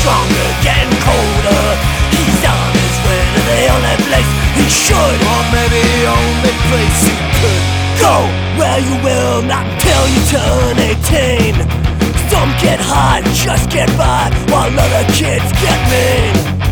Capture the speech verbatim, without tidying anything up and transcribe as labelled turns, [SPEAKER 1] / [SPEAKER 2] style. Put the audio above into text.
[SPEAKER 1] stronger, getting colder. He's on his way to the only place he should, or maybe only place he could go. Where you will, not until you turn eighteen. Some get high, just get by, while other kids get mean.